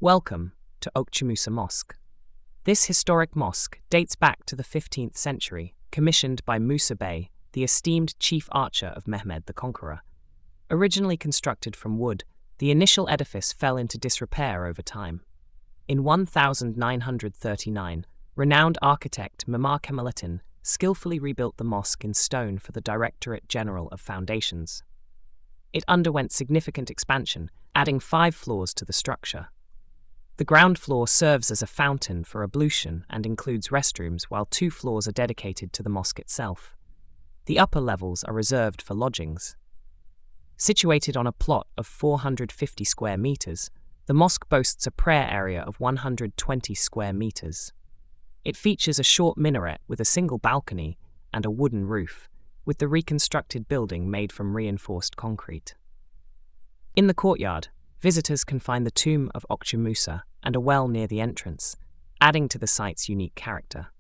Welcome to Okçumusa Mosque. This historic mosque dates back to the 15th century, commissioned by Musa Bey, the esteemed chief archer of Mehmed the Conqueror. Originally constructed from wood, the initial edifice fell into disrepair over time. In 1939, renowned architect Mimar Kemalettin skillfully rebuilt the mosque in stone for the Directorate General of Foundations. It underwent significant expansion, adding 5 floors to the structure. The ground floor serves as a fountain for ablution and includes restrooms, while 2 floors are dedicated to the mosque itself. The upper levels are reserved for lodgings. Situated on a plot of 450 square meters, the mosque boasts a prayer area of 120 square meters. It features a short minaret with a single balcony and a wooden roof, with the reconstructed building made from reinforced concrete. In the courtyard, visitors can find the tomb of Okçumusa and a well near the entrance, adding to the site's unique character.